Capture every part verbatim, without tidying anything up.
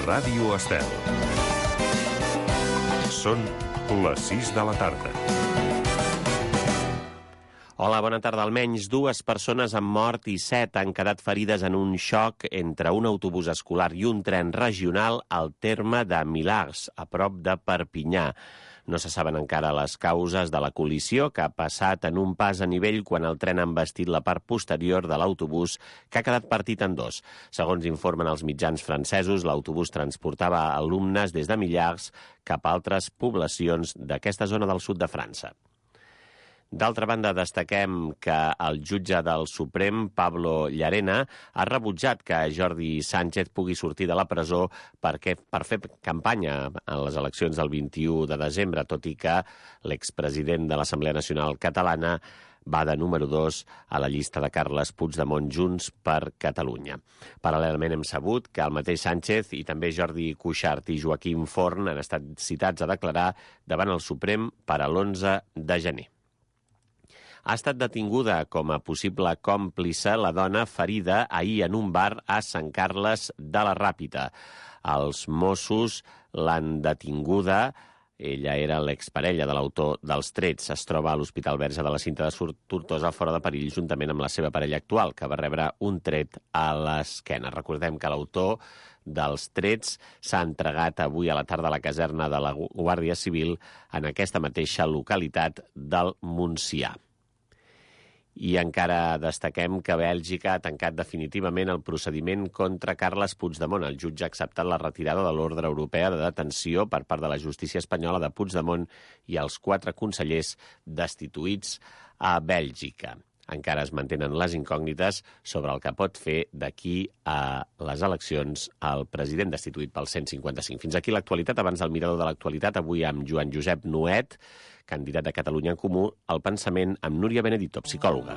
Ràdio Estel. Són les sis de la tarda. Hola, bona tarda. Almenys dues persones han mort i set han quedat ferides en un xoc entre un autobús escolar i un tren regional al terme de Milars, a prop de Perpinyà. No se saben encara les causes de la col·lisió, que ha passat en un pas a nivell quan el tren ha embestit la part posterior de l'autobús, que ha quedat partit en dos. Segons informen els mitjans francesos, l'autobús transportava alumnes des de Milars cap a altres poblacions d'aquesta zona del sud de França. D'altra banda, destaquem que el jutge del Suprem, Pablo Llarena, ha rebutjat que Jordi Sánchez pugui sortir de la presó perquè, per fer campanya en les eleccions del vint-i-u de desembre, tot i que l'expresident de l'Assemblea Nacional Catalana va de número dos a la llista de Carles Puigdemont Junts per Catalunya. Paral·lelament hem sabut que el mateix Sánchez i també Jordi Cuixart i Joaquim Forn han estat citats a declarar davant el Suprem per a l'onze de gener. Ha estat detinguda com a possible còmplice la dona ferida ahir en un bar a Sant Carles de la Ràpita. Els Mossos l'han detinguda. Ella era l'exparella de l'autor dels trets. Es troba a l'Hospital Verge de la Cinta de Tortosa fora de perill, juntament amb la seva parella actual, que va rebre un tret a l'esquena. Recordem que l'autor dels trets s'ha entregat avui a la tarda a la caserna de la Guàrdia Civil en aquesta mateixa localitat del Montsià. I encara destaquem que Bèlgica ha tancat definitivament el procediment contra Carles Puigdemont. El jutge ha acceptat la retirada de l'ordre europea de detenció per part de la justícia espanyola de Puigdemont i els quatre consellers destituïts a Bèlgica. Encara es mantenen les incògnites sobre el que pot fer d'aquí a les eleccions el president destituït pel cent cinquanta-cinc. Fins aquí l'actualitat. Abans del mirador de l'actualitat, avui amb Joan Josep Nuet, candidat de Catalunya en Comú, al pensament amb Núria Benedito, psicòloga.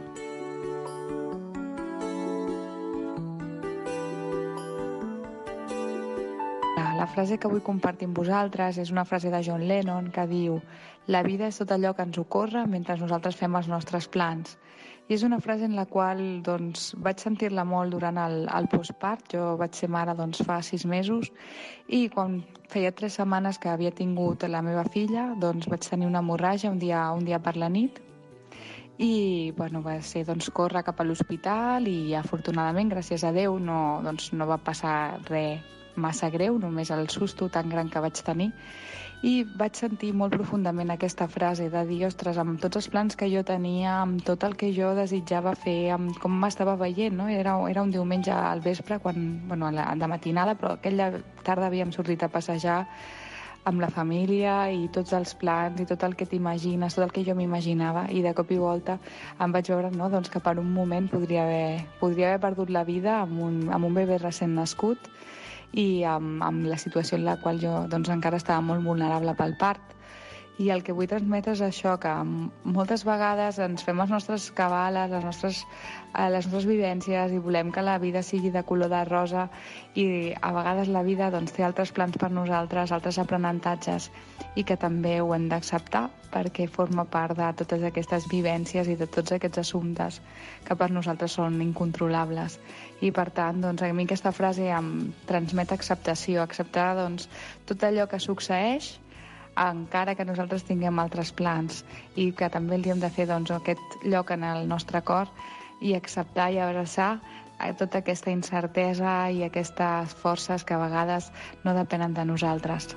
La frase que vull compartir amb vosaltres és una frase de John Lennon que diu: «La vida és tot allò que ens ocorre mentre nosaltres fem els nostres plans». I és una frase en la qual doncs, vaig sentir-la molt durant el, el postpart. Jo vaig ser mare doncs, fa sis mesos i quan feia tres setmanes que havia tingut la meva filla doncs, vaig tenir una hemorràgia un dia, un dia per la nit i bueno, va ser doncs, córrer cap a l'hospital i afortunadament, gràcies a Déu, no, doncs, no va passar res massa greu, només el susto tan gran que vaig tenir. I vaig sentir molt profundament aquesta frase de dir, ostres, amb tots els plans que jo tenia, amb tot el que jo desitjava fer, amb com m'estava veient, no? Era, era un diumenge al vespre, quan, bueno, de matinada, però aquella tarda havíem sortit a passejar amb la família i tots els plans i tot el que t'imagines, tot el que jo m'imaginava, i de cop i volta em vaig veure no, doncs que per un moment podria haver, podria haver perdut la vida amb un, amb un bebè recent nascut i amb, amb la situació en la qual jo doncs, encara estava molt vulnerable pel part. I el que vull transmetre és això, que moltes vegades ens fem les nostres cabales, les nostres, eh, les nostres vivències i volem que la vida sigui de color de rosa i a vegades la vida doncs, té altres plans per nosaltres, altres aprenentatges i que també ho hem d'acceptar perquè forma part de totes aquestes vivències i de tots aquests assumptes que per nosaltres són incontrolables. I per tant, doncs, a mi aquesta frase em transmet acceptació, acceptar doncs, tot allò que succeeix encara que nosaltres tinguem altres plans i que també li hem de fer doncs, aquest lloc en el nostre cor i acceptar i abraçar tota aquesta incertesa i aquestes forces que a vegades no depenen de nosaltres.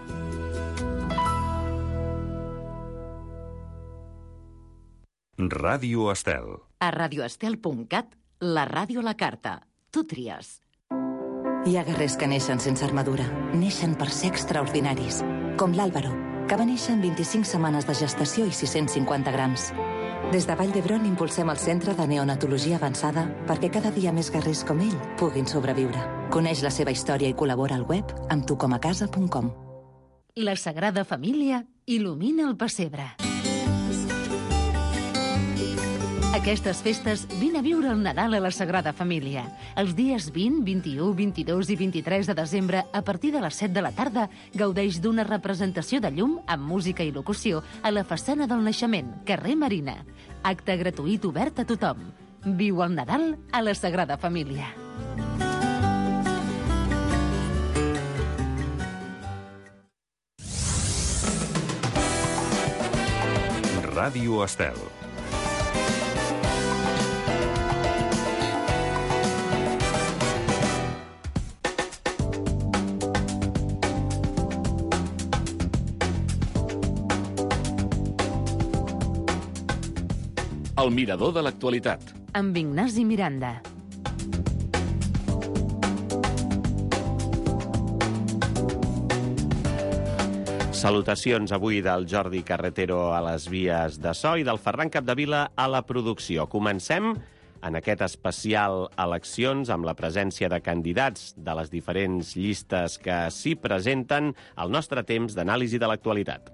Ràdio Estel. A radioestel punt cat, la ràdio a la carta. Tu tries. Hi ha guerrers que neixen sense armadura. Neixen per ser extraordinaris. Com l'Àlvaro, que va néixer amb vint-i-cinc setmanes de gestació i sis-cents cinquanta grams. Des de Vall d'Hebron impulsem el Centre de Neonatologia Avançada perquè cada dia més guerrers com ell puguin sobreviure. Coneix la seva història i col·labora al web amb tu com a casa punt com. La Sagrada Família il·lumina el pessebre. Aquestes festes, vine a viure el Nadal a la Sagrada Família. Els dies vint, vint-i-u, vint-i-dos i vint-i-tres de desembre, a partir de les set de la tarda, gaudeix d'una representació de llum amb música i locució a la façana del Naixement, carrer Marina. Acte gratuït obert a tothom. Viu el Nadal a la Sagrada Família. Ràdio Estel. El mirador de l'actualitat. Amb Ignasi Miranda. Salutacions avui del Jordi Carretero a les vies de so i del Ferran Capdevila a la producció. Comencem en aquest especial eleccions amb la presència de candidats de les diferents llistes que s'hi presenten al nostre temps d'anàlisi de l'actualitat.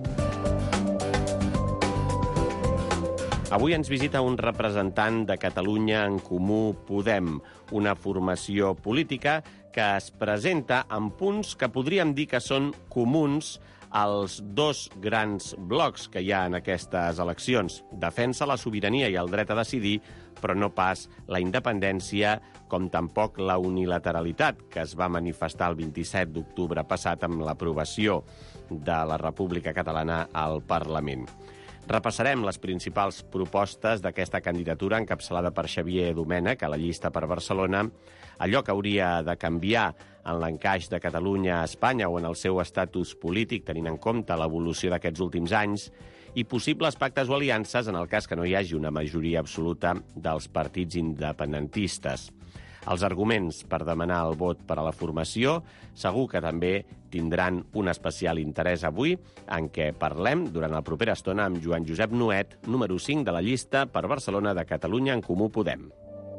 Avui ens visita un representant de Catalunya en Comú Podem, una formació política que es presenta amb punts que podríem dir que són comuns als dos grans blocs que hi ha en aquestes eleccions. Defensa la sobirania i el dret a decidir, però no pas la independència, com tampoc la unilateralitat, que es va manifestar el vint-i-set d'octubre passat amb l'aprovació de la República Catalana al Parlament. Repassarem les principals propostes d'aquesta candidatura encapçalada per Xavier Domènech a la llista per Barcelona, allò que hauria de canviar en l'encaix de Catalunya a Espanya o en el seu estatus polític, tenint en compte l'evolució d'aquests últims anys, i possibles pactes o aliances en el cas que no hi hagi una majoria absoluta dels partits independentistes. Els arguments per demanar el vot per a la formació segur que també tindran un especial interès avui, en què parlem durant la propera estona amb Joan Josep Nuet, número cinc de la llista per Barcelona de Catalunya en Comú Podem.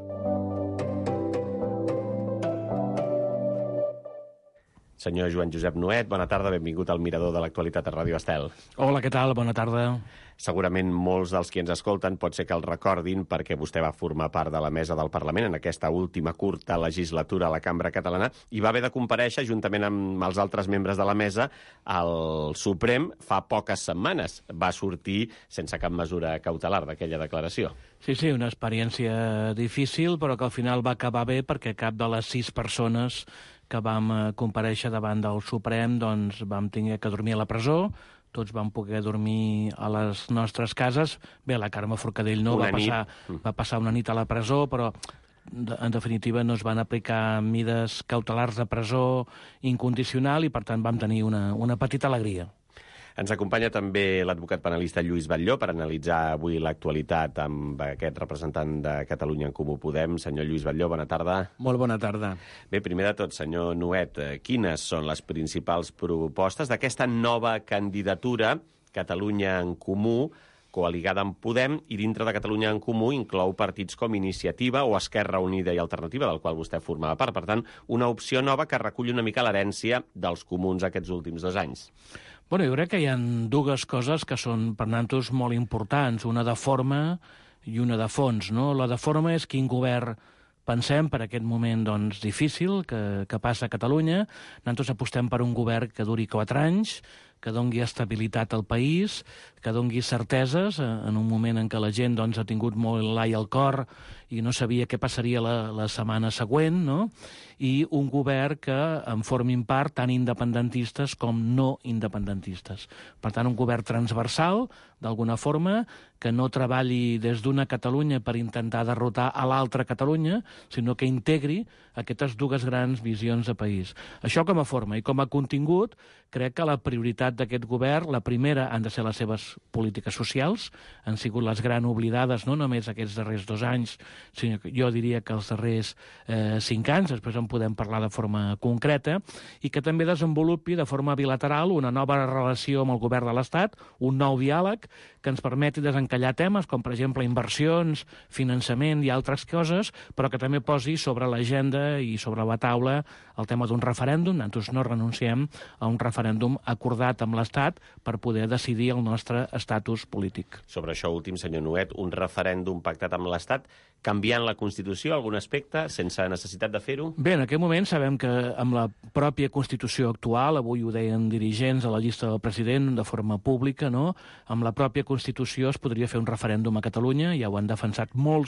Senyor Joan Josep Nuet, bona tarda, benvingut al Mirador de l'Actualitat a Ràdio Estel. Hola, què tal? Bona tarda. Segurament molts dels qui ens escolten pot ser que el recordin perquè vostè va formar part de la mesa del Parlament en aquesta última curta legislatura a la Cambra Catalana i va haver de comparèixer juntament amb els altres membres de la mesa al Suprem fa poques setmanes. Va sortir sense cap mesura cautelar d'aquella declaració. Sí, sí, una experiència difícil, però que al final va acabar bé perquè cap de les sis persones que vam comparèixer davant del Suprem doncs vam tenir que dormir a la presó, tots vam poder dormir a les nostres cases. Bé, la Carme Forcadell no, va passar, va passar una nit a la presó, però en definitiva no es van aplicar mides cautelars de presó incondicional i per tant vam tenir una, una petita alegria. Ens acompanya també l'advocat penalista Lluís Batlló per analitzar avui l'actualitat amb aquest representant de Catalunya en Comú Podem. Senyor Lluís Batlló, bona tarda. Molt bona tarda. Bé, primer de tot, senyor Nuet, quines són les principals propostes d'aquesta nova candidatura Catalunya en Comú, coaligada amb Podem, i dintre de Catalunya en Comú inclou partits com Iniciativa o Esquerra Unida i Alternativa, del qual vostè formava part. Per tant, una opció nova que recull una mica l'herència dels comuns aquests últims dos anys. Bueno, jo crec que hi ha dues coses que són per nosaltres molt importants, una de forma i una de fons, no? La de forma és quin govern pensem per aquest moment doncs, difícil que, que passa a Catalunya. Nosaltres apostem per un govern que duri quatre anys, que dongui estabilitat al país, que dongui certeses en un moment en què la gent doncs, ha tingut molt l'ai al cor i no sabia què passaria la, la setmana següent, no? I un govern que en formin part tant independentistes com no independentistes. Per tant, un govern transversal, d'alguna forma, que no treballi des d'una Catalunya per intentar derrotar a l'altra Catalunya, sinó que integri aquestes dues grans visions de país. Això com a forma. I com a contingut, crec que la prioritat d'aquest govern, la primera, han de ser les seves polítiques socials, han sigut les grans oblidades, no només aquests darrers dos anys, sinó que jo diria que els darrers eh, cinc anys, després en podem parlar de forma concreta, i que també desenvolupi de forma bilateral una nova relació amb el govern de l'Estat, un nou diàleg que ens permeti desencallar temes com, per exemple, inversions, finançament i altres coses, però que també posi sobre l'agenda i sobre la taula el tema d'un referèndum. Nosaltres no renunciem a un referèndum acordat amb l'Estat per poder decidir el nostre estatus polític. Sobre això últim, senyor Nuet, un referèndum pactat amb l'Estat, canviant la Constitució, algun aspecte, sense necessitat de fer-ho? Bé, en aquest moment sabem que amb la pròpia Constitució actual, avui ho deien dirigents a la llista del president de forma pública, no? Amb la pròpia Constitució es podria fer un referèndum a Catalunya, ja ho han defensat molts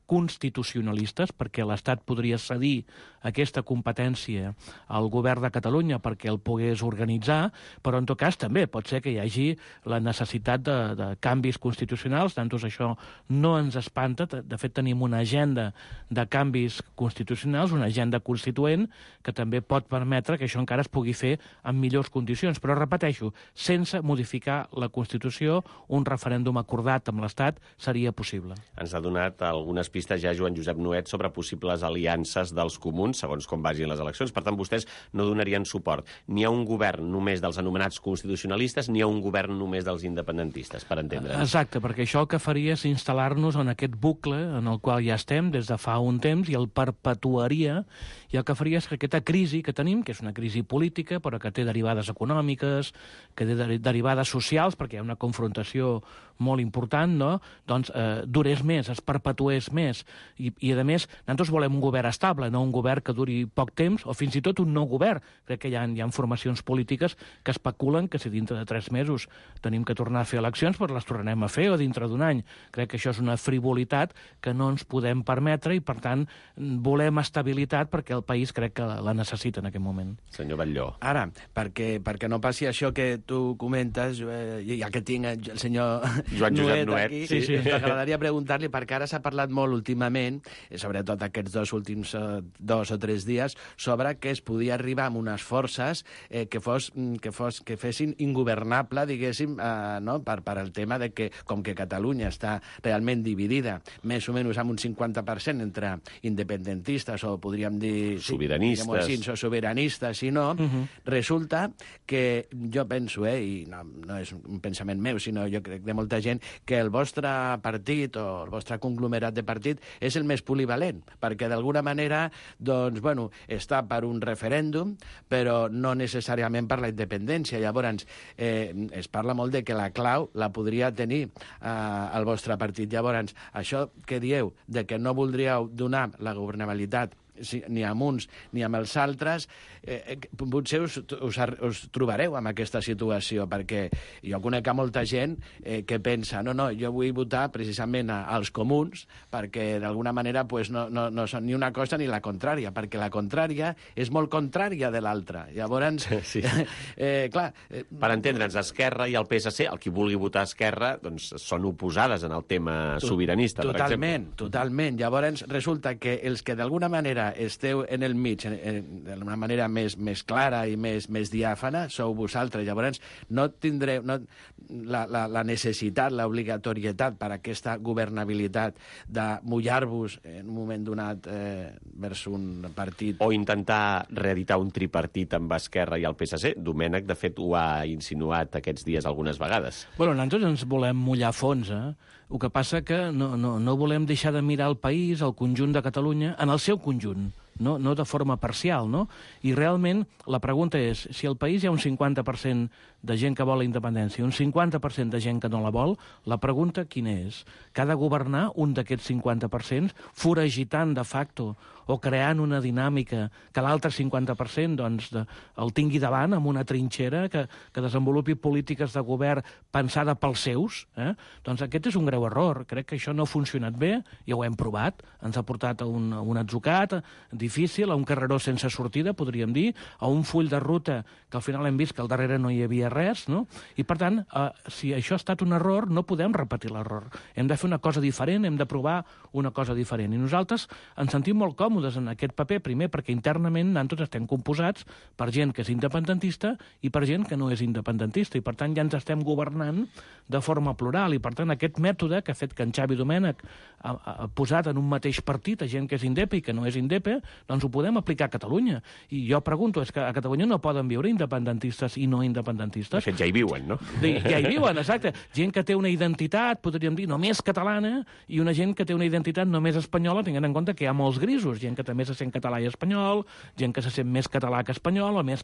constitucionalistes, perquè l'Estat podria cedir aquesta competència al govern de Catalunya perquè el pogués organitzar, però en tot cas també pot ser que hi hagi la necessitat de, de canvis constitucionals, tant això no ens espanta. De fet, tenim una agenda de canvis constitucionals, una agenda constituent, que també pot permetre que això encara es pugui fer en millors condicions. Però, repeteixo, sense modificar la Constitució, un referèndum acordat amb l'Estat seria possible. Ens ha donat algunes pistes ja Joan Josep Nuet sobre possibles aliances dels comuns, segons com vagin les eleccions. Per tant, vostès no donarien suport ni a un govern només dels anomenats constitucionalistes ni a un govern només dels independentistes, per entendre'ns. Exacte, perquè això el que faria és instal·lar-nos en aquest bucle en el qual ja estem des de fa un temps i el perpetuaria, i el que faria és que aquesta crisi que tenim, que és una crisi política, però que té derivades econòmiques, que té derivades socials, perquè hi ha una confrontació molt important, no? Doncs eh, durés més, es perpetués més. I, i a més, nosaltres volem un govern estable, no un govern que duri poc temps, o fins i tot un nou govern. Crec que hi ha, hi ha formacions polítiques que especulen que si dintre de tres mesos tenim que tornar a fer eleccions, doncs les tornarem a fer, o dintre d'un any. Crec que això és una frivolitat que no ens podem permetre i, per tant, volem estabilitat perquè el país crec que la necessita en aquest moment. Senyor Batlló. Ara, perquè, perquè no passi això que tu comentes, eh, ja que tinc el senyor Joan Josep Nuet, aquí, sí, sí. m'agradaria preguntar-li, perquè ara s'ha parlat molt últimament, sobretot aquests dos últims eh, dos o tres dies, sobre que es podia arribar amb unes forces eh, que, fos, que, fos, que fessin ingovernable, diguéssim, eh, no? per, per el tema de que, com que Catalunya està realment dividida, més o menys amb un cinquanta per cent entre independentistes o podríem dir... Sobiranistes. Sí, així, o sobiranistes, si no, uh -huh. resulta que jo penso, eh, i no, no és un pensament meu, sinó jo crec de molta gent, que el vostre partit o el vostre conglomerat de partit és el més polivalent, perquè d'alguna manera doncs, bueno, està per un referèndum, però no necessàriament per la independència. Llavors, eh, es parla molt de que la clau la podria tenir eh, el vostre partit. Llavors, això que dieu, de que no voldríeu donar la governabilitat ni amb uns ni amb els altres, eh, potser us, us, us trobareu amb aquesta situació, perquè jo conec a molta gent eh, que pensa, no, no, jo vull votar precisament a, als comuns, perquè d'alguna manera pues, no, no, no són ni una cosa ni la contrària, perquè la contrària és molt contrària de l'altra. Llavors, sí. eh, clar... Eh, per entendre'ns, Esquerra i el P S C, el qui vulgui votar Esquerra, doncs són oposades en el tema sobiranista, per exemple. Totalment, totalment. Llavors, resulta que els que d'alguna manera esteu en el mig, d'una manera més, més clara i més, més diàfana, sou vosaltres. Llavors, no tindreu no, la, la, la necessitat, l'obligatorietat per a aquesta governabilitat de mullar-vos en un moment donat eh, vers un partit... O intentar reeditar un tripartit amb Esquerra i el P S C. Domènech, de fet, ho ha insinuat aquests dies algunes vegades. Bueno, nosaltres ens volem mullar a fons, eh? El que passa que no, no, no volem deixar de mirar el país, el conjunt de Catalunya, en el seu conjunt, no, no de forma parcial, no? I realment la pregunta és, si al país hi ha un cinquanta per cent de gent que vol la independència i un cinquanta per cent de gent que no la vol, la pregunta quina és? Que ha de governar un d'aquests cinquanta per cent foragitant de facto o creant una dinàmica que l'altre cinquanta per cent doncs, de, el tingui davant amb una trinxera que, que desenvolupi polítiques de govern pensada pels seus, eh? Doncs aquest és un greu error. Crec que això no ha funcionat bé, ja ho hem provat, ens ha portat a un, a un atzucat difícil, a un carreró sense sortida, podríem dir, a un full de ruta que al final hem vist que al darrere no hi havia res, no? I per tant, eh, si això ha estat un error, no podem repetir l'error. Hem de fer una cosa diferent, hem de provar una cosa diferent. I nosaltres ens sentim molt còmodes en aquest paper, primer perquè internament nosaltres estem composats per gent que és independentista i per gent que no és independentista, i per tant ja ens estem governant de forma plural, i per tant aquest mètode que ha fet que en Xavi Domènech ha, ha posat en un mateix partit a gent que és indepe i que no és indepe, doncs ho podem aplicar a Catalunya. I jo pregunto, és que a Catalunya no poden viure independentistes i no independentistes? De fet, ja hi viuen, no? Ja hi viuen, exacte. Gent que té una identitat, podríem dir, només catalana, i una gent que té una identitat només espanyola, tenint en compte que hi ha molts grisos, gent que també se sent català i espanyol, gent que se sent més català que espanyol, o més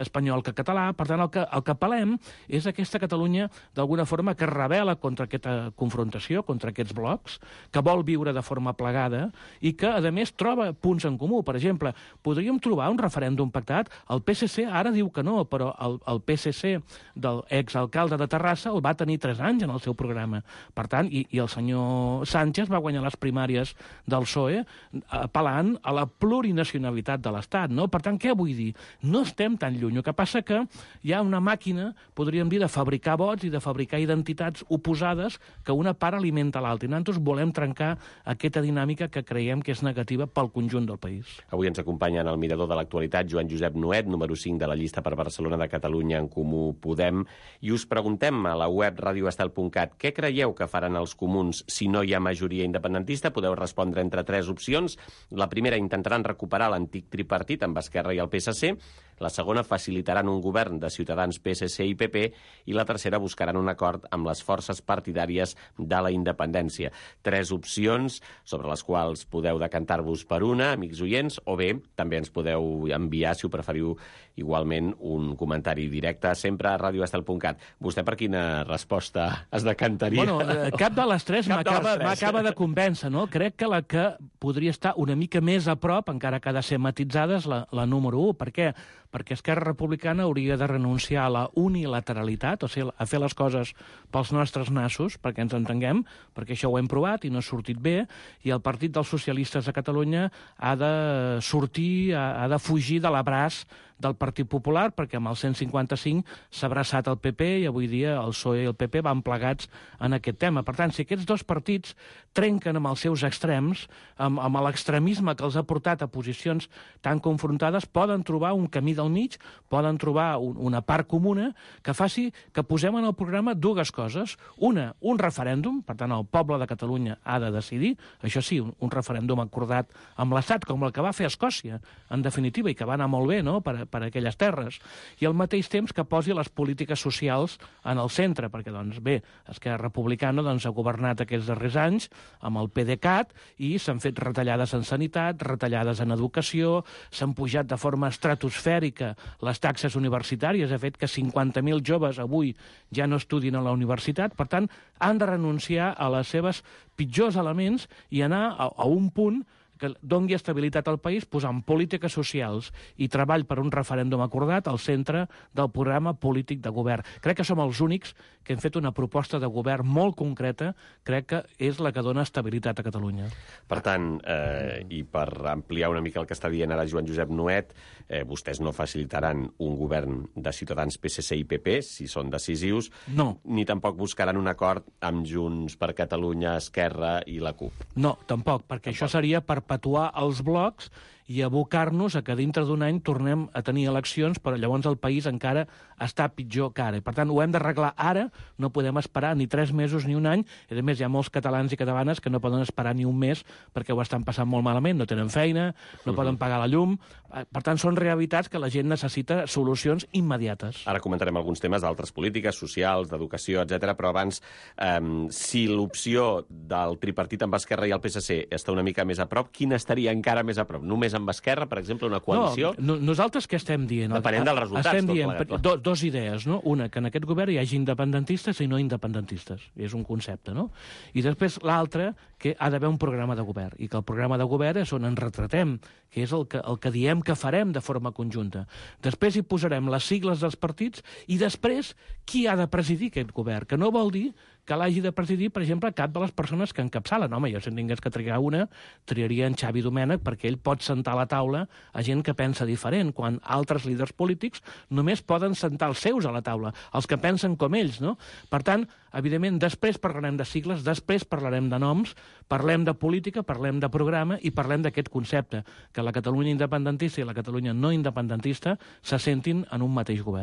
espanyol que català. Per tant, el que, el que apel·lem és aquesta Catalunya, d'alguna forma, que es rebel·la contra aquesta confrontació, contra aquests blocs, que vol viure de forma plegada i que, a més, troba punts en comú. Per exemple, podríem trobar un referèndum pactat. El P S C ara diu que no, però el, el P S C del exalcalde de Terrassa el va tenir tres anys en el seu programa. Per tant, i, i el senyor Sánchez va guanyar les primàries del P S O E apel·lant a la plurinacionalitat de l'Estat, no? Per tant, què vull dir? No estem tan lluny. El que passa que hi ha una màquina, podríem dir, de fabricar vots i de fabricar identitats oposades que una part alimenta l'altra. I nosaltres volem trencar aquesta dinàmica que creiem que és negativa pel conjunt del país. Avui ens acompanya en el mirador de l'actualitat Joan Josep Nuet, número cinc de la llista per Barcelona de Catalunya en Comú Podem, i us preguntem a la web radio estel punt cat què creieu que faran els comuns si no hi ha majoria independentista? Podeu respondre entre tres opcions. La primera, intentaran recuperar l'antic tripartit amb Esquerra i el P S C. La segona, facilitaran un govern de Ciutadans, P S C i P P. I la tercera, buscaran un acord amb les forces partidàries de la independència. Tres opcions sobre les quals podeu decantar-vos per una, amics oients, o bé també ens podeu enviar, si ho preferiu, igualment un comentari directe, sempre a radio estel punt cat. Vostè per quina resposta es decantaria? Bueno, cap de les tres m'acaba de convèncer, no? Crec que la que podria estar una mica més a prop, encara que ha de ser matitzada, és la, la número un. Per què? Perquè Esquerra Republicana hauria de renunciar a la unilateralitat, o sigui, a fer les coses pels nostres nassos, perquè ens entenguem, perquè això ho hem provat i no ha sortit bé, i el Partit dels Socialistes de Catalunya ha de sortir, ha, ha de fugir de l'abraç del Partit Popular, perquè amb el cent cinquanta-cinc s'ha abraçat el P P i avui dia el P S O E i el P P van plegats en aquest tema. Per tant, si aquests dos partits trenquen amb els seus extrems, amb, amb l'extremisme que els ha portat a posicions tan confrontades, poden trobar un camí del mig, poden trobar un, una part comuna que faci que posem en el programa dues coses. Una, un referèndum, per tant, el poble de Catalunya ha de decidir, això sí, un, un referèndum acordat amb l'Estat, com el que va fer Escòcia, en definitiva, i que va anar molt bé, no?, per, per aquelles terres, i al mateix temps que posi les polítiques socials en el centre, perquè, doncs, bé, Esquerra Republicana doncs, ha governat aquests darrers anys amb el P D C A T i s'han fet retallades en sanitat, retallades en educació, s'han pujat de forma estratosfèrica les taxes universitàries, ha fet que cinquanta mil joves avui ja no estudin a la universitat, per tant, han de renunciar a les seves pitjors elements i anar a, a un punt que doni estabilitat al país posant polítiques socials i treball per un referèndum acordat al centre del programa polític de govern. Crec que som els únics que hem fet una proposta de govern molt concreta, crec que és la que dona estabilitat a Catalunya. Per tant, eh, i per ampliar una mica el que està dient ara Joan Josep Nuet, eh, vostès no facilitaran un govern de Ciutadans, P S C i P P, si són decisius, no. Ni tampoc buscaran un acord amb Junts per Catalunya, Esquerra i la CUP. No, tampoc, perquè tampoc. Això seria perpetuar els blocs i abocar-nos a que dintre d'un any tornem a tenir eleccions, però llavors el país encara està pitjor que ara. Per tant, ho hem d'arreglar ara, no podem esperar ni tres mesos ni un any, i a més hi ha molts catalans i catalanes que no poden esperar ni un mes perquè ho estan passant molt malament, no tenen feina, no uh-huh. poden pagar la llum. Per tant, són realitats que la gent necessita solucions immediates. Ara comentarem alguns temes d'altres polítiques, socials, d'educació, etcètera, però abans, eh, si l'opció del tripartit amb Esquerra i el P S C està una mica més a prop, quina estaria encara més a prop? Només amb Esquerra, per exemple, una coalició? No, nosaltres què estem dient? Depenent dels resultats. Estem tot dient plegat, do, dos idees, no? Una, que en aquest govern hi hagi independentistes i no independentistes. És un concepte, no? I després l'altra, que ha d'haver un programa de govern, i que el programa de govern és on ens retratem, que és el que, el que diem que farem de forma conjunta. Després hi posarem les sigles dels partits i després qui ha de presidir aquest govern, que no vol dir que l'hagi de presidir, per exemple, cap de les persones que encapçalen. Home, jo si tingués que triar una, triaria en Xavi Domènech, perquè ell pot sentar a la taula a gent que pensa diferent, quan altres líders polítics només poden sentar els seus a la taula, els que pensen com ells, no? Per tant, evidentment, després parlarem de sigles, després parlarem de noms, parlem de política, parlem de programa i parlem d'aquest concepte, que la Catalunya independentista i la Catalunya no independentista se sentin en un mateix govern.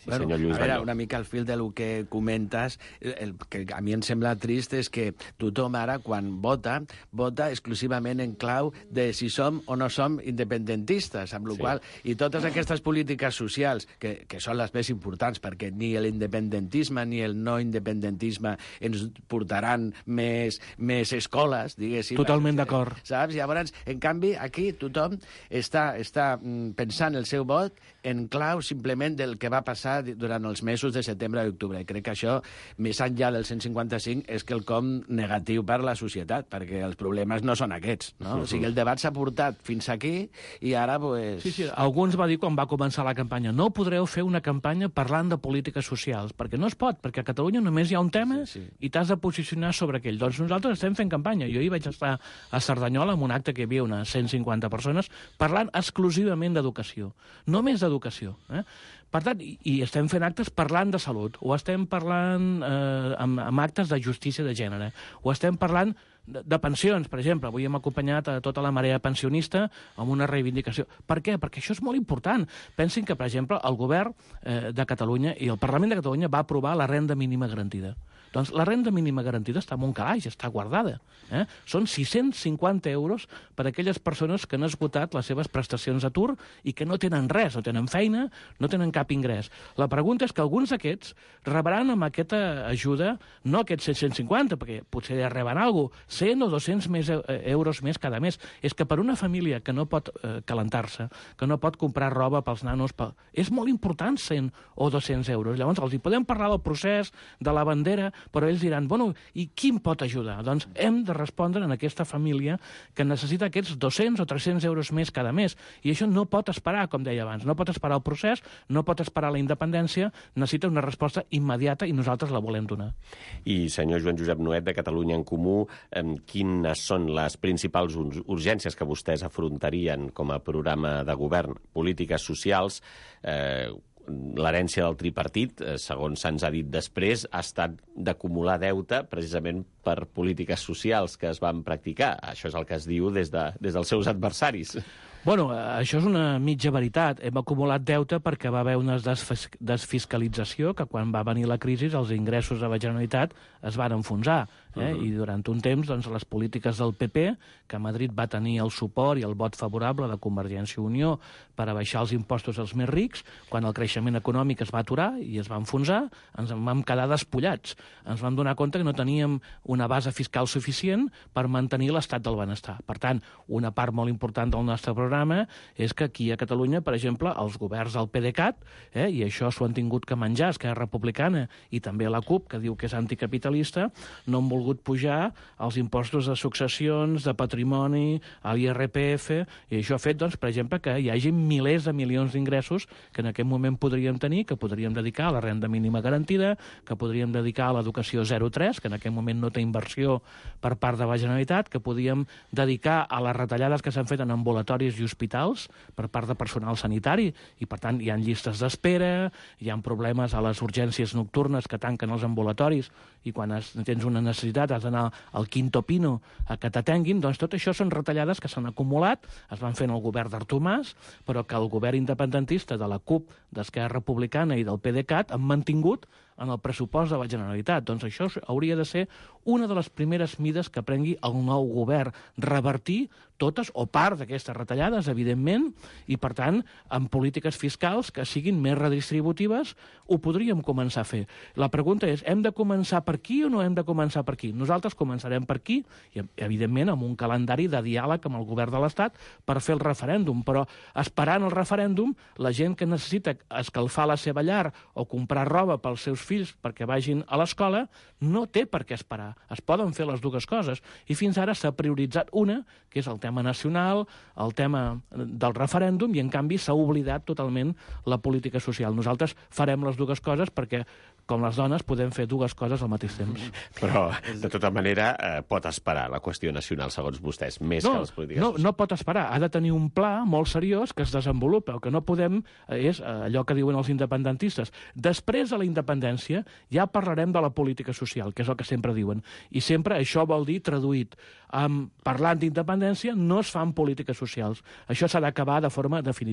Sí, bueno, senyor Lluís a veure, Balló. una mica al fil del que comentes, el que a mi em sembla trist és que tothom ara, quan vota, vota exclusivament en clau de si som o no som independentistes, amb la sí. qual i totes aquestes polítiques socials, que, que són les més importants, perquè ni l'independentisme ni el no independentisme ens portaran més, més escoles, diguéssim. Totalment d'acord. Saps? Llavors, en canvi, aquí tothom està, està pensant el seu vot en clau simplement del que va passar durant els mesos de setembre i octubre. I crec que això, més enllà del cent cinquanta cinc, és quelcom negatiu per la societat, perquè els problemes no són aquests, no? O sigui, el debat s'ha portat fins aquí i ara, pues... Sí, sí, alguns va dir quan va començar la campanya no podreu fer una campanya parlant de polítiques socials, perquè no es pot, perquè a Catalunya només hi ha un tema sí, sí. i t'has de posicionar sobre aquell. Doncs nosaltres estem fent campanya. Jo hi vaig estar a Cerdanyola en un acte que hi havia unes cent cinquanta persones parlant exclusivament d'educació. Només d'educació. Eh? Per tant, i, i estem fent actes parlant de salut, o estem parlant eh, amb, amb actes de justícia de gènere, o estem parlant de, de pensions, per exemple. Avui hem acompanyat a tota la marea pensionista amb una reivindicació. Per què? Perquè això és molt important. Pensin que, per exemple, el govern eh, de Catalunya i el Parlament de Catalunya va aprovar la renda mínima garantida. Doncs la renda mínima garantida està en un calaix, està guardada. Eh? Són sis-cents cinquanta euros per a aquelles persones que han esgotat les seves prestacions d'atur i que no tenen res, no tenen feina, no tenen cap ingrés. La pregunta és que alguns d'aquests rebran amb aquesta ajuda, no aquests set-cents cinquanta, perquè potser ja reben alguna cosa, cent o dos-cents més euros més cada mes. És que per una família que no pot eh, calentar-se, que no pot comprar roba pels nanos, per... és molt important cent o dos-cents euros. Llavors els hi podem parlar del procés, de la bandera, però ells diran, bueno, i qui em pot ajudar? Doncs hem de respondre en aquesta família que necessita aquests dos-cents o tres-cents euros més cada mes. I això no pot esperar, com deia abans, no pot esperar el procés, no pot esperar la independència, necessita una resposta immediata i nosaltres la volem donar. I senyor Joan Josep Nuet, de Catalunya en Comú, eh, quines són les principals urgències que vostès afrontarien com a programa de govern? Polítiques socials, eh, l'herència del tripartit, segons se'ns ha dit després, ha estat d'acumular deute precisament per polítiques socials que es van practicar. Això és el que es diu des, de, des dels seus adversaris. Bueno, això és una mitja veritat. Hem acumulat deute perquè va haver una desfiscalització que quan va venir la crisi els ingressos de la Generalitat es van enfonsar. Eh? Uh-huh. I durant un temps doncs, les polítiques del P P, que a Madrid va tenir el suport i el vot favorable de Convergència i Unió per abaixar els impostos als més rics, quan el creixement econòmic es va aturar i es va enfonsar, ens en vam quedar despullats. Ens vam donar compte que no teníem una base fiscal suficient per mantenir l'estat del benestar. Per tant, una part molt important del nostre programa és que aquí a Catalunya, per exemple, els governs del PDeCAT, eh, i això s'ho han tingut que menjar Esquerra Republicana i també la CUP, que diu que és anticapitalista, no han volgut pujar els impostos de successions, de patrimoni, a l'I R P F, i això ha fet, doncs, per exemple, que hi hagi milers de milions d'ingressos que en aquest moment podríem tenir, que podríem dedicar a la renda mínima garantida, que podríem dedicar a l'educació zero tres, que en aquest moment no té inversió per part de la Generalitat, que podríem dedicar a les retallades que s'han fet en ambulatoris i hospitals per part de personal sanitari, i per tant hi ha llistes d'espera, hi ha problemes a les urgències nocturnes que tanquen els ambulatoris, i quan has, tens una necessitat has d'anar al Quinto Pino a que t'atenguin, doncs tot això són retallades que s'han acumulat, es van fer en el govern d'Artur Mas, però que el govern independentista de la CUP, d'Esquerra Republicana i del PDeCAT han mantingut en el pressupost de la Generalitat. Doncs això hauria de ser una de les primeres mides que prengui el nou govern, revertir totes o part d'aquestes retallades, evidentment, i, per tant, amb polítiques fiscals que siguin més redistributives, ho podríem començar a fer. La pregunta és, hem de començar per aquí o no hem de començar per aquí? Nosaltres començarem per aquí, i, evidentment, amb un calendari de diàleg amb el govern de l'Estat per fer el referèndum, però esperant el referèndum, la gent que necessita escalfar la seva llar o comprar roba pels seus fills perquè vagin a l'escola, no té per què esperar. Es poden fer les dues coses. I fins ara s'ha prioritzat una, que és el tema nacional, el tema del referèndum, i en canvi s'ha oblidat totalment la política social. Nosaltres farem les dues coses perquè, com les dones, podem fer dues coses al mateix temps. Però, de tota manera, eh, pot esperar la qüestió nacional, segons vostès, més no, que les polítiques no, socials. No pot esperar. Ha de tenir un pla molt seriós que es desenvolupa. El que no podem és allò que diuen els independentistes. Després de la independència ja parlarem de la política social, que és el que sempre diuen. I sempre això vol dir, traduït, um, parlant d'independència no es fan polítiques socials. Això s'ha d'acabar de forma definitiva.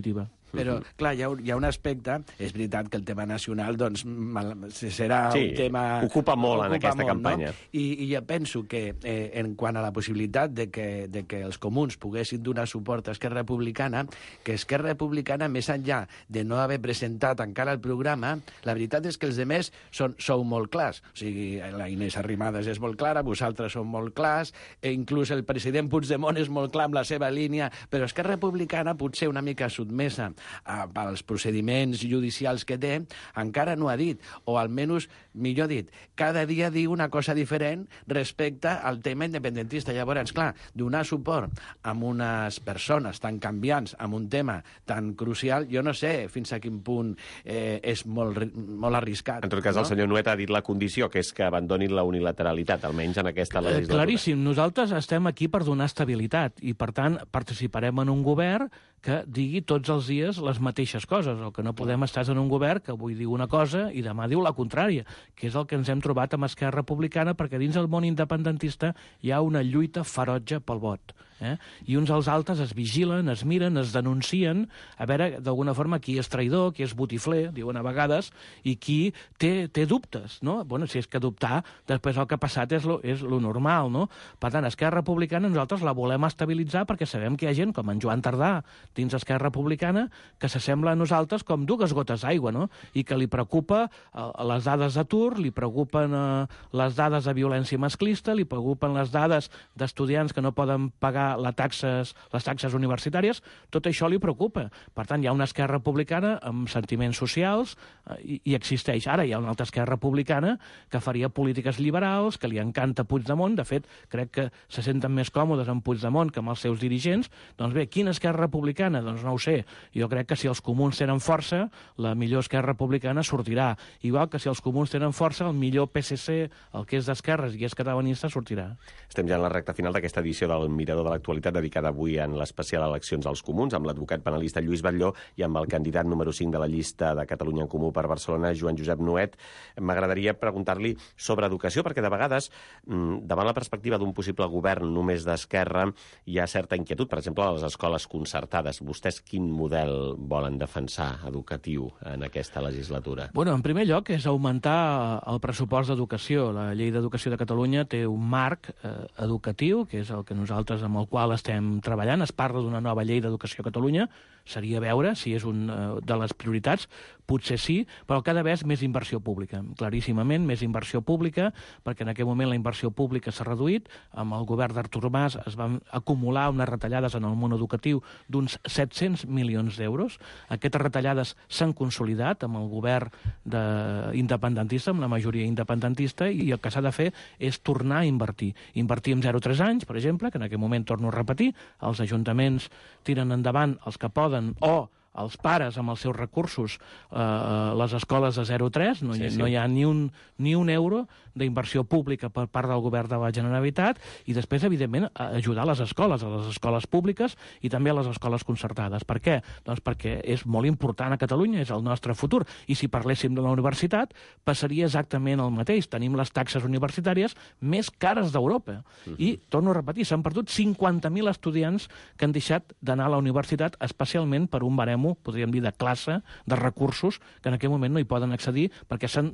Però, uh -huh. clar, hi ha, hi ha un aspecte, és veritat que el tema nacional, doncs, mal, serà sí, un tema... ocupa molt ocupa en aquesta molt, campanya. No? I, I jo penso que, eh, en quant a la possibilitat de que, de que els comuns poguessin donar suport a Esquerra Republicana, que Esquerra Republicana, més enllà de no haver presentat encara el programa, la veritat és que els demés són, sou molt clars. O sigui, la Inés Arrimadas és molt clara, vosaltres sou molt clars, e inclús el president Puigdemont és molt clar amb la seva línia, però Esquerra Republicana, potser una mica sotmesa a, als procediments judicials que té, encara no ha dit, o almenys, millor dit, cada dia diu una cosa diferent respecte al tema independentista. Llavors, clar, donar suport a unes persones tan canviants, amb un tema tan crucial, jo no sé fins a quin punt eh, és molt, molt arriscat. En tot cas, no? El senyor Nuet ha dit la condició, que és que abandonin la unilateralitat, almenys en aquesta legislatura. Claríssim, nosaltres estem aquí per donar estabilitat i, per tant, participarem en un govern que digui tots els dies les mateixes coses. El que no podem estar en un govern que avui diu una cosa i demà diu la contrària, que és el que ens hem trobat amb Esquerra Republicana, perquè dins el món independentista hi ha una lluita ferotge pel vot. Eh? I uns als altres es vigilen, es miren, es denuncien, a veure, d'alguna forma, qui és traïdor, qui és botifler, diuen a vegades, i qui té, té dubtes, no? Bueno, si és que dubtar, després el que ha passat és lo, és lo normal, no? Per tant, Esquerra Republicana nosaltres la volem estabilitzar perquè sabem que hi ha gent com en Joan Tardà dins Esquerra Republicana que s'assembla a nosaltres com dues gotes d'aigua, no? I que li preocupa eh, les dades d'atur, li preocupen eh, les dades de violència masclista, li preocupen les dades d'estudiants que no poden pagar les taxes, les taxes universitàries, tot això li preocupa. Per tant, hi ha una Esquerra Republicana amb sentiments socials eh, i, i existeix. Ara hi ha una altra Esquerra Republicana que faria polítiques liberals, que li encanta Puigdemont. De fet, crec que se senten més còmodes amb Puigdemont que amb els seus dirigents. Doncs bé, quina Esquerra Republicana? Doncs no ho sé. Jo crec que si els comuns tenen força, la millor Esquerra Republicana sortirà. Igual que si els comuns tenen força, el millor P S C, el que és d'esquerres i és catalanista, sortirà. Estem ja en la recta final d'aquesta edició del Mirador de l'actualitat dedicada avui en l'especial eleccions als comuns, amb l'advocat penalista Lluís Batlló i amb el candidat número cinc de la llista de Catalunya en Comú per Barcelona, Joan Josep Nuet. M'agradaria preguntar-li sobre educació, perquè de vegades, davant la perspectiva d'un possible govern només d'esquerra, hi ha certa inquietud, per exemple, a les escoles concertades. Vostès quin model volen defensar educatiu en aquesta legislatura? Bueno, en primer lloc és augmentar el pressupost d'educació. La llei d'educació de Catalunya té un marc eh, educatiu, que és el que nosaltres amb el qual estem treballant. Es parla d'una nova llei d'educació a Catalunya. Seria veure si és una de les prioritats. Potser sí, però cada vegada més inversió pública. Claríssimament, més inversió pública, perquè en aquell moment la inversió pública s'ha reduït. Amb el govern d'Artur Mas es van acumular unes retallades en el món educatiu d'uns set-cents milions d'euros. Aquestes retallades s'han consolidat amb el govern de... independentista, amb la majoria independentista, i el que s'ha de fer és tornar a invertir. Invertir en zero a tres anys, per exemple, que en aquell moment, torno a repetir, els ajuntaments tiren endavant els que poden, o els pares amb els seus recursos, eh, les escoles de zero a tres, no, sí, sí. no hi ha ni un, ni un euro d'inversió pública per part del govern de la Generalitat, i després, evidentment, ajudar les escoles, a les escoles públiques i també a les escoles concertades. Per què? Doncs perquè és molt important a Catalunya, és el nostre futur, i si parléssim de la universitat, passaria exactament el mateix. Tenim les taxes universitàries més cares d'Europa. Uh-huh. I, torno a repetir, s'han perdut cinquanta mil estudiants que han deixat d'anar a la universitat, especialment per un barem, podríem dir, de classe, de recursos, que en aquell moment no hi poden accedir perquè s'han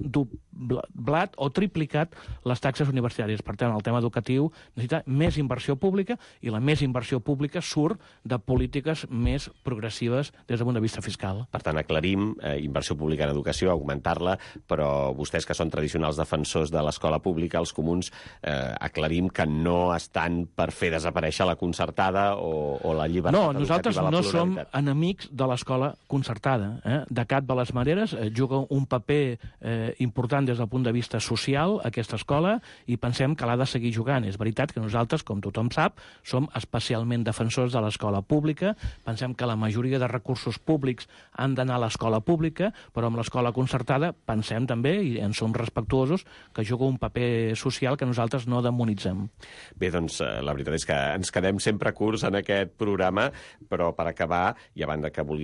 doblat o triplicat les taxes universitàries. Per tant, el tema educatiu necessita més inversió pública, i la més inversió pública surt de polítiques més progressives des del punt de vista fiscal. Per tant, aclarim, eh, inversió pública en educació, augmentar-la, però vostès, que són tradicionals defensors de l'escola pública, els comuns, eh, aclarim que no estan per fer desaparèixer la concertada o, o la llibertat no, educativa, la no pluralitat. som enemics de l'escola concertada. Eh? De cap de les maneres eh, juga un paper eh, important des del punt de vista social aquesta escola, i pensem que l'ha de seguir jugant. És veritat que nosaltres, com tothom sap, som especialment defensors de l'escola pública. Pensem que la majoria de recursos públics han d'anar a l'escola pública, però amb l'escola concertada pensem també, i en som respectuosos, que juga un paper social que nosaltres no demonitzem. Bé, doncs la veritat és que ens quedem sempre curts en aquest programa, però per acabar, i abans que vulgui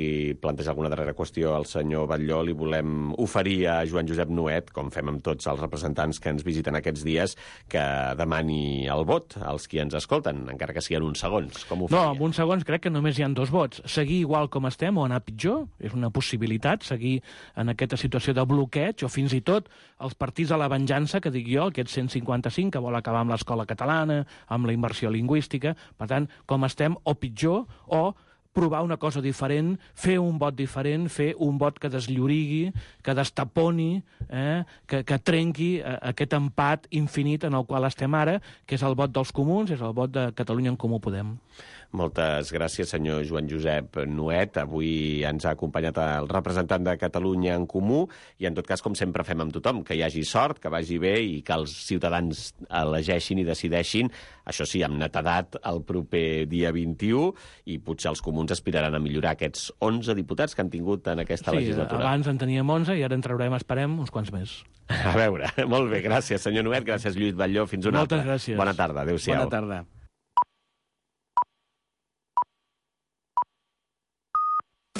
vulgui plantejar alguna darrera qüestió al senyor Batlló, li volem oferir a Joan Josep Nuet, com fem amb tots els representants que ens visiten aquests dies, que demani el vot als qui ens escolten, encara que siguin uns segons. Com ho faria? No, en uns segons crec que només hi ha dos vots. Seguir igual com estem o anar pitjor, és una possibilitat, seguir en aquesta situació de bloqueig, o fins i tot els partits de la venjança, que dic jo, aquest cent cinquanta-cinc, que vol acabar amb l'escola catalana, amb la immersió lingüística. Per tant, com estem, o pitjor, o provar una cosa diferent, fer un vot diferent, fer un vot que desllorigui, que destaponi, eh, que, que trenqui eh, aquest empat infinit en el qual estem ara, que és el vot dels comuns, és el vot de Catalunya en Comú Podem. Moltes gràcies, senyor Joan Josep Nuet. Avui ens ha acompanyat el representant de Catalunya en Comú i, en tot cas, com sempre fem amb tothom, que hi hagi sort, que vagi bé i que els ciutadans elegeixin i decideixin, això sí, amb netedat, el proper dia vint-i-u, i potser els comuns aspiraran a millorar aquests onze diputats que han tingut en aquesta sí, legislatura. Abans en teníem onze i ara en traurem, esperem, uns quants més. A veure, molt bé, gràcies, senyor Nuet, gràcies, Lluís Batlló, fins una Moltes altra. gràcies. Bona tarda, adéu-siau. Bona tarda.